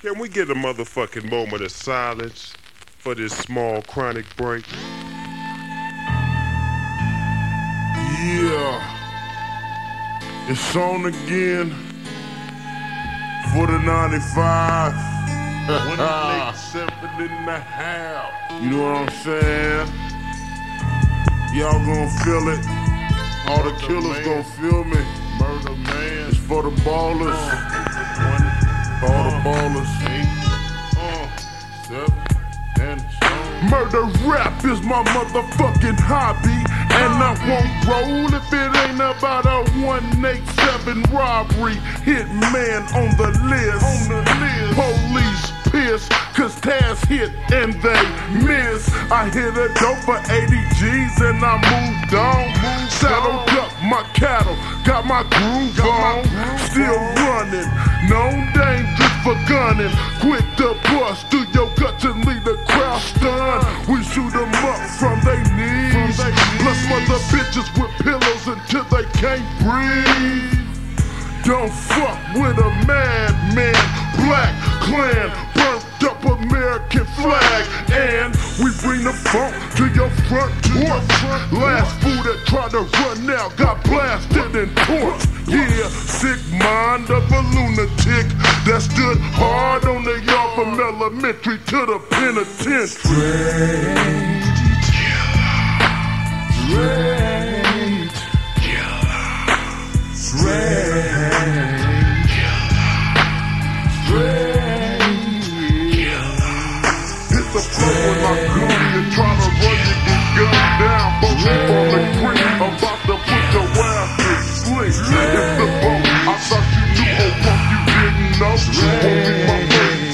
Can we get a motherfucking moment of silence for this small chronic break? Yeah, it's on again for the 95. 187 in the house. You know what I'm saying? Y'all gon' feel it. All the killers gon' feel me. Murder man. It's for the ballers. For all the ballers. 8, 7, and murder rap is my motherfucking hobby. And I won't roll if it ain't about a 187 robbery. Hitman on the list. Police pissed cause Taz hit and they miss. I hit a dope for 80 G's and I moved on. Saddled up my cattle, got my groove on. Still running, known dangerous for gunning. Quick to bust through your guts and leave the crowd stunned. We shoot them up from they knees. Plus mother bitches with pillows until they can't breathe. Don't fuck with a madman. Black Klan, burnt up American flag. And we bring the funk to your front porch. Last fool that tried to run out got blasted and torched. Yeah, sick mind of a lunatic that stood hard on the yard from elementary to the penitentiary. Hit the floor with my gun and try to run your gun down. Both you falling quick, about to put your ass to sleep. It's the boat, I thought you knew, oh punk, you didn't know. Won't be my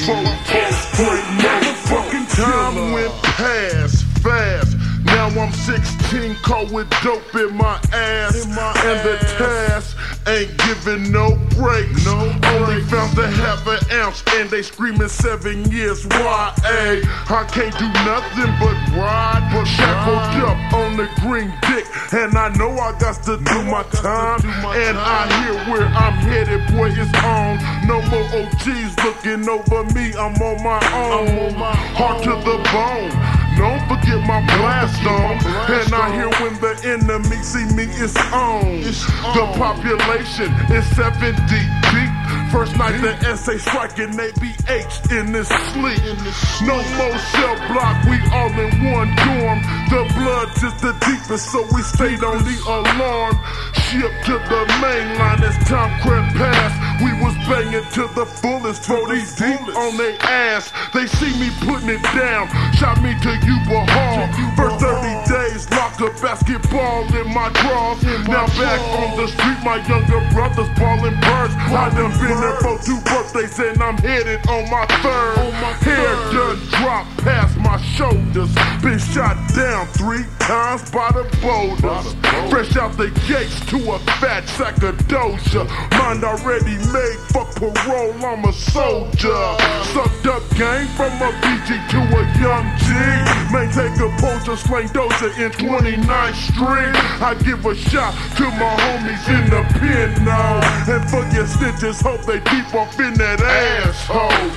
first straight motherfucking time went past fast. Now I'm 16, caught with dope in my ass. And the task ain't giving no breaks. Only found a half an ounce and they screaming 7 years. Why? I can't do nothing but ride. Shackled up on the green dick. And I know I got to do my time. And I hear where I'm headed, boy, it's on. No more OGs looking over me, I'm on my own. Heart to the bone. Don't forget my blast on. And I hear when the enemy see me, it's on. The population is 70 deep. First night the SA striking, they be H'd in this sleep. No more cell block, we all in one dorm. The blood is the deepest, so we stayed on the alarm. Ship to the main line as time crept past. We was banging to the fullest, 40 deep on their ass. They see me putting it down, shot me to Yuba Hall. For 30 days, locked up basketball in my drawers. Now back on the street, my younger brothers balling birds. I done been there for 2 birthdays and I'm headed on my 3rd. Hair done dropped past my shoulders. Been shot down 3 times by the boulders. Fresh out the gates to a fat sack of doja. Mind already made, fuck parole, I'm a soldier. Sucked up game from a BG to a young G. May take a poster, slang doja in 29th Street. I give a shot to my homies in the pen now. And for your stitches, hope they keep off in that asshole.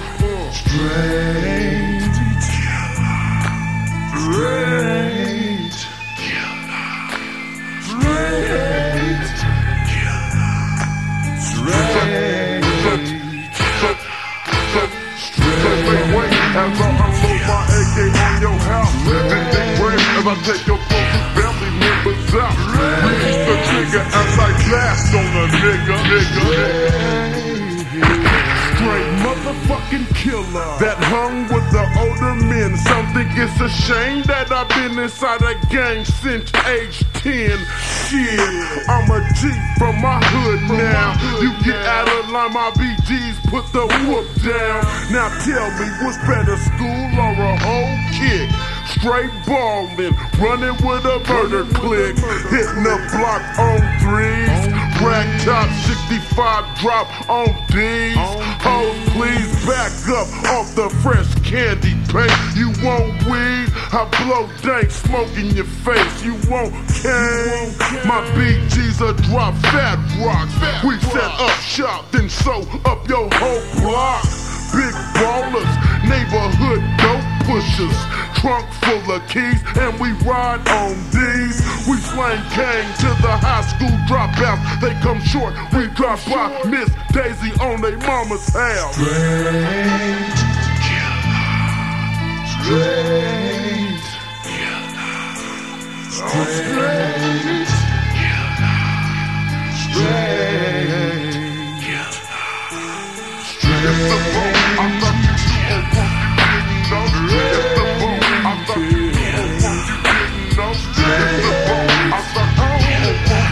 Straight. As I unload my AK on your house, then they wait as I take your closest family members out. Release the trigger as I blast on a nigga. Straight motherfucking killer that hung with the older men. Some think it's a shame that I've been inside a gang since age 10. Shit, I'm a G from my hood now. You get out of line, my BGs put the whoop down. Now tell me, what's better, school or a whole kick? Straight ballin', running with a murder click. Hitting the block on 3s. Rack top 65 drop on D's. Hoes, please back up off the fresh candy paint. You want weed? I blow dank smoke in your face. You want cane? My BG's a drop fat rocks. We set up shop, then sew up your whole block. Big ball. Porsches, trunk full of keys, and we ride on these. We slang gang to the high school dropouts. They come short, we drop by Miss Daisy on they mama's house. Straight, straight, straight, straight, It's the boat, I thought you knew, oh punk, you didn't know. It's the boat, I thought you knew, oh punk, you didn't know. It's the boat, I thought you knew, oh punk,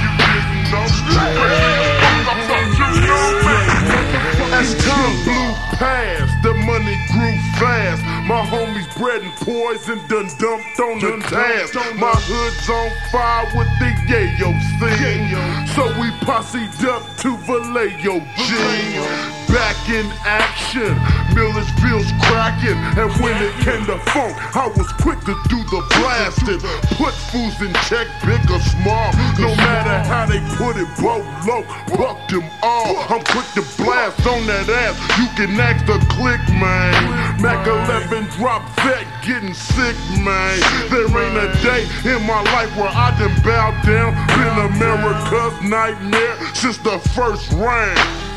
you didn't know. As time blew past, the money grew fast. My homies bred and poison done dumped on the task. My hood's on fire with the yayo thing, so we posse'd up to Vallejo G. Back in action, Millersville's cracking, and when it came to funk, I was quick to do the blasting. Put fools in check, big or small, no matter how they put it, boat low, buck them all. I'm quick to blast on that ass, you can ask the click, man. Mac 11 drop vet, getting sick, man. There ain't a day in my life where I done bowed down. Been America's nightmare since the first round.